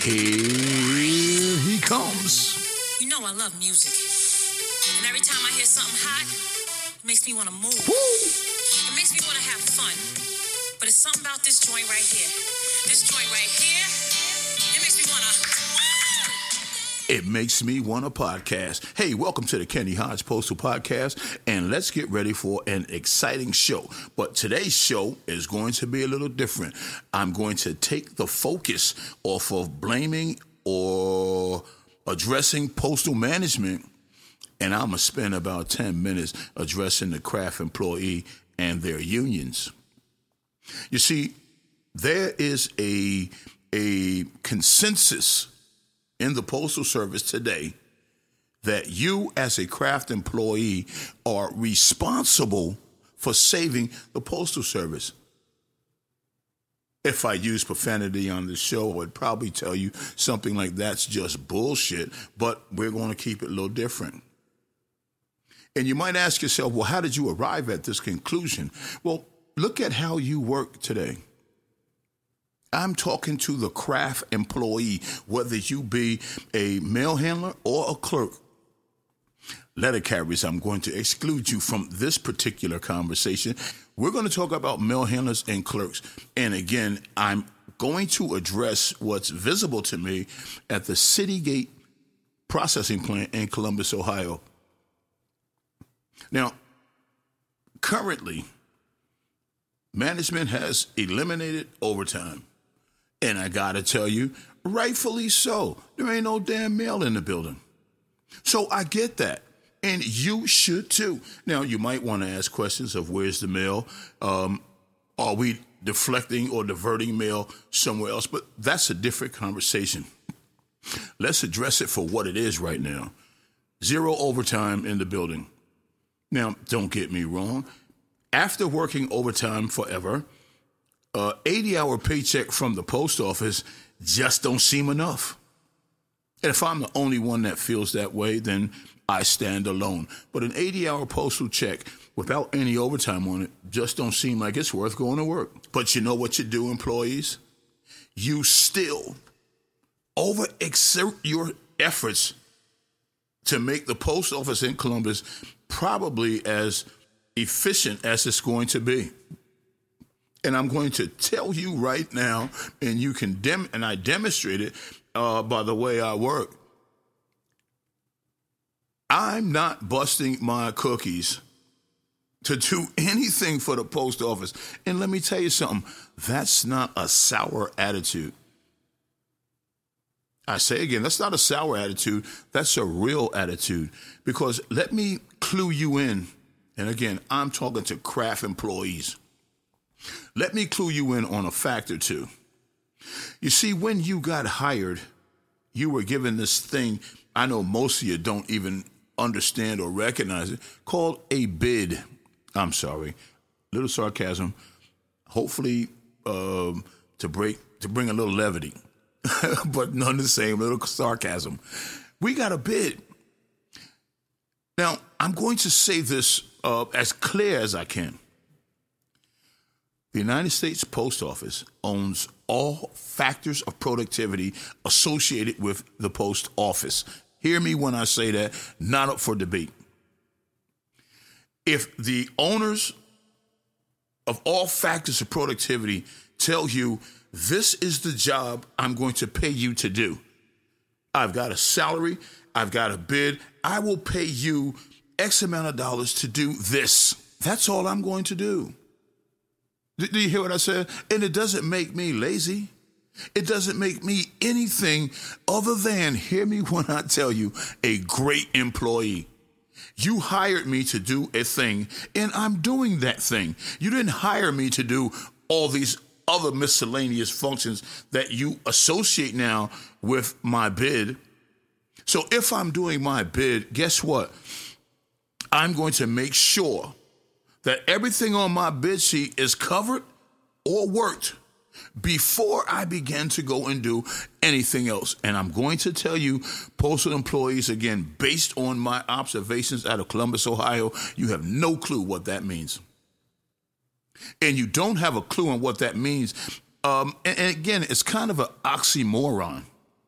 Here he comes. You know I love music. And every time I hear something hot, it makes me want to move. Woo! It makes me want to have fun. But it's something about this joint right here. This joint right here, it makes me want to... It makes me want a podcast. Hey, welcome to the Kenny Hodge Postal Podcast, and let's get ready for an exciting show. But today's show is going to be a little different. I'm going to take the focus off of blaming or addressing postal management, and I'm going to spend about 10 minutes addressing the craft employee and their unions. You see, there is a consensus in the Postal Service today that you as a craft employee are responsible for saving the Postal Service. If I use profanity on the show, I would probably tell you something like that's just bullshit, but we're going to keep it a little different. And you might ask yourself, well, how did you arrive at this conclusion? Well, look at how you work today. I'm talking to the craft employee, whether you be a mail handler or a clerk. Letter carriers, I'm going to exclude you from this particular conversation. We're going to talk about mail handlers and clerks. And again, I'm going to address what's visible to me at the Citygate processing plant in Columbus, Ohio. Now, currently, management has eliminated overtime. And I got to tell you, rightfully so. There ain't no damn mail in the building. So I get that. And you should too. Now, you might want to ask questions of where's the mail? Are we deflecting or diverting mail somewhere else? But that's a different conversation. Let's address it for what it is right now. Zero overtime in the building. Now, don't get me wrong. After working overtime forever, 80-hour paycheck from the post office just don't seem enough. And if I'm the only one that feels that way, then I stand alone. But an 80-hour postal check without any overtime on it just don't seem like it's worth going to work. But you know what you do, employees? You still overexert your efforts to make the post office in Columbus probably as efficient as it's going to be. And I'm going to tell you right now, and you can I demonstrate it by the way I work. I'm not busting my cookies to do anything for the post office. And let me tell you something, that's not a sour attitude. I say again, that's not a sour attitude. That's a real attitude. Because let me clue you in. And again, I'm talking to craft employees. Let me clue you in on a fact or two. You see, when you got hired, you were given this thing, I know most of you don't even understand or recognize it, called a bid. I'm sorry, little sarcasm, hopefully to bring a little levity, but none the same, little sarcasm. We got a bid. Now, I'm going to say this as clear as I can. The United States Post Office owns all factors of productivity associated with the post office. Hear me when I say that, not up for debate. If the owners of all factors of productivity tell you, this is the job I'm going to pay you to do. I've got a salary, I've got a bid, I will pay you X amount of dollars to do this. That's all I'm going to do. Do you hear what I said? And it doesn't make me lazy. It doesn't make me anything other than, hear me when I tell you, a great employee. You hired me to do a thing, and I'm doing that thing. You didn't hire me to do all these other miscellaneous functions that you associate now with my bid. So if I'm doing my bid, guess what? I'm going to make sure that everything on my bid sheet is covered or worked before I begin to go and do anything else. And I'm going to tell you, postal employees, again, based on my observations out of Columbus, Ohio, you have no clue what that means. And you don't have a clue on what that means. And again, it's kind of an oxymoron.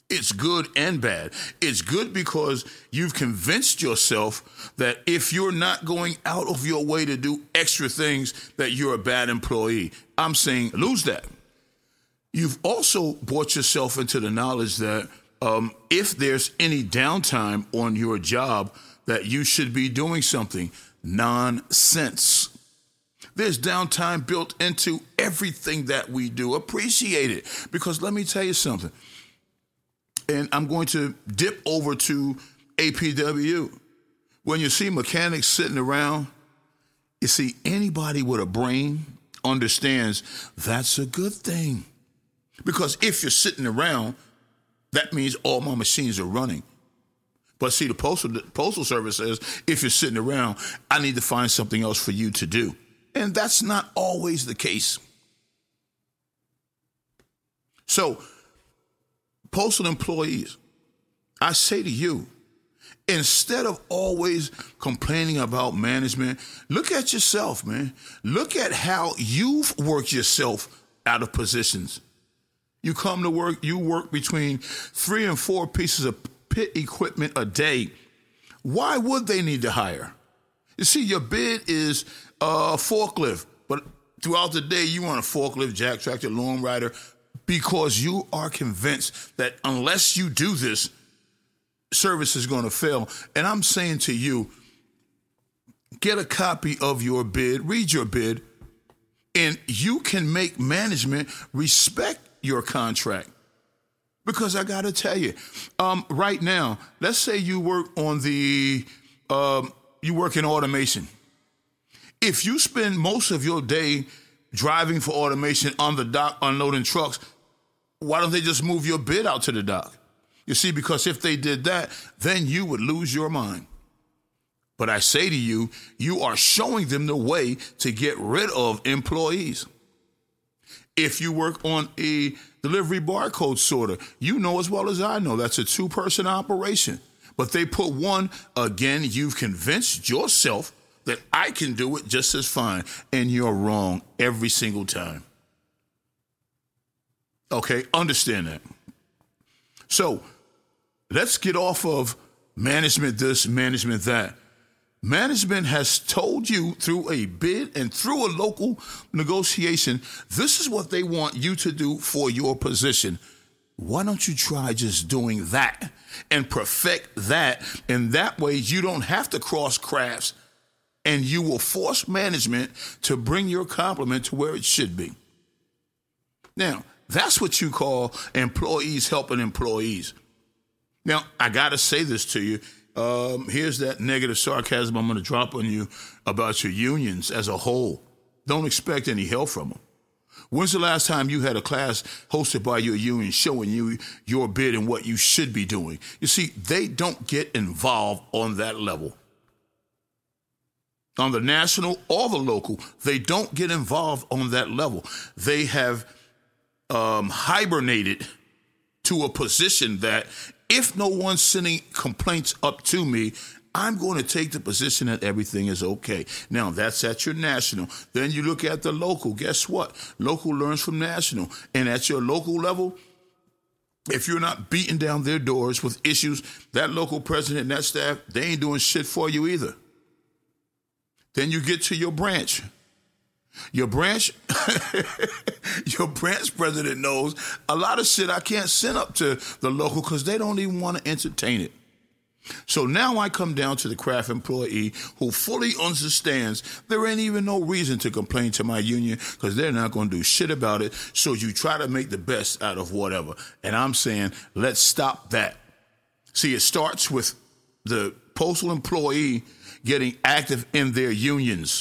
It's good and bad. It's good because you've convinced yourself that if you're not going out of your way to do extra things, that you're a bad employee. I'm saying lose that. You've also brought yourself into the knowledge that if there's any downtime on your job, that you should be doing something. Nonsense. There's downtime built into everything that we do. Appreciate it. Because let me tell you something. And I'm going to dip over to APW. When you see mechanics sitting around, you see anybody with a brain understands that's a good thing. Because if you're sitting around, that means all my machines are running. But see, the Postal Service says, if you're sitting around, I need to find something else for you to do. And that's not always the case. So, postal employees, I say to you, instead of always complaining about management, look at yourself, man. Look at how you've worked yourself out of positions. You come to work, you work between 3 and 4 pieces of pit equipment a day. Why would they need to hire? You see, your bid is forklift, but throughout the day, you want a forklift, jack tractor, lawn rider, because you are convinced that unless you do this, service is going to fail. And I'm saying to you, get a copy of your bid, read your bid, and you can make management respect your contract. Because I got to tell you, right now, let's say you work on you work in automation. If you spend most of your day driving for automation on the dock, unloading trucks, why don't they just move your bid out to the dock? You see, because if they did that, then you would lose your mind. But I say to you, you are showing them the way to get rid of employees. If you work on a delivery barcode sorter, you know as well as I know that's a 2-person operation. But they put one, again, you've convinced yourself that I can do it just as fine, and you're wrong every single time. Okay, understand that. So let's get off of management this, management that. Management has told you through a bid and through a local negotiation, this is what they want you to do for your position. Why don't you try just doing that and perfect that? And that way you don't have to cross crafts, and you will force management to bring your compliment to where it should be. Now, that's what you call employees helping employees. Now, I got to say this to you. Here's that negative sarcasm I'm going to drop on you about your unions as a whole. Don't expect any help from them. When's the last time you had a class hosted by your union showing you your bid and what you should be doing? You see, they don't get involved on that level. On the national or the local, they don't get involved on that level. They have hibernated to a position that if no one's sending complaints up to me, I'm going to take the position that everything is okay. Now, that's at your national. Then you look at the local. Guess what? Local learns from national. And at your local level, if you're not beating down their doors with issues, that local president and that staff, they ain't doing shit for you either. Then you get to your branch. Your branch president knows a lot of shit I can't send up to the local because they don't even want to entertain it. So now I come down to the craft employee who fully understands there ain't even no reason to complain to my union because they're not going to do shit about it. So you try to make the best out of whatever. And I'm saying, let's stop that. See, it starts with the postal employee getting active in their unions.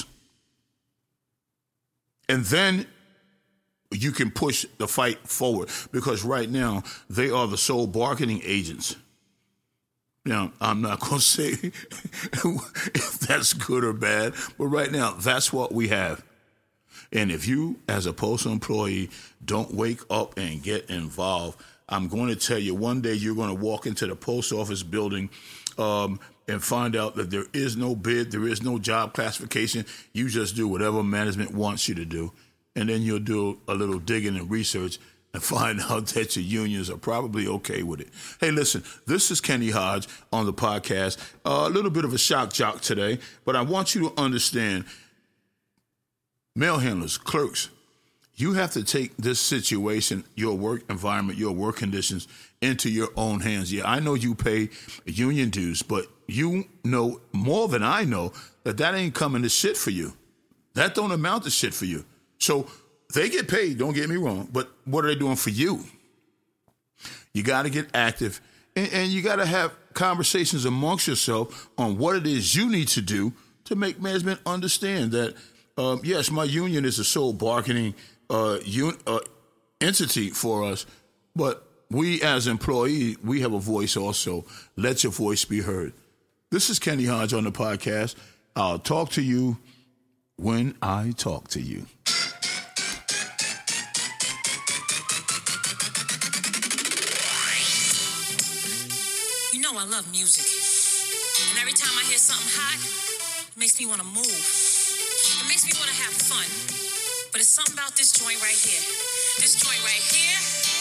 And then you can push the fight forward because right now they are the sole bargaining agents. Now, I'm not going to say if that's good or bad, but right now that's what we have. And if you, as a postal employee, don't wake up and get involved, I'm going to tell you one day you're going to walk into the post office building and find out that there is no bid, there is no job classification. You just do whatever management wants you to do. And then you'll do a little digging and research, and find out that your unions are probably okay with it. Hey, listen, this is Kenny Hodge on the podcast. A little bit of a shock jock today, but I want you to understand, mail handlers, clerks, you have to take this situation, your work environment, your work conditions, into your own hands. Yeah, I know you pay union dues, but you know more than I know that ain't coming to shit for you. That don't amount to shit for you. So they get paid, don't get me wrong, but what are they doing for you? You got to get active, and you got to have conversations amongst yourself on what it is you need to do to make management understand that, yes, my union is a sole bargaining entity for us, but we as employees, we have a voice also. Let your voice be heard. This is Kenny Hodge on the podcast. I'll talk to you when I talk to you. You know I love music. And every time I hear something hot, it makes me want to move. It makes me want to have fun. But it's something about this joint right here. This joint right here,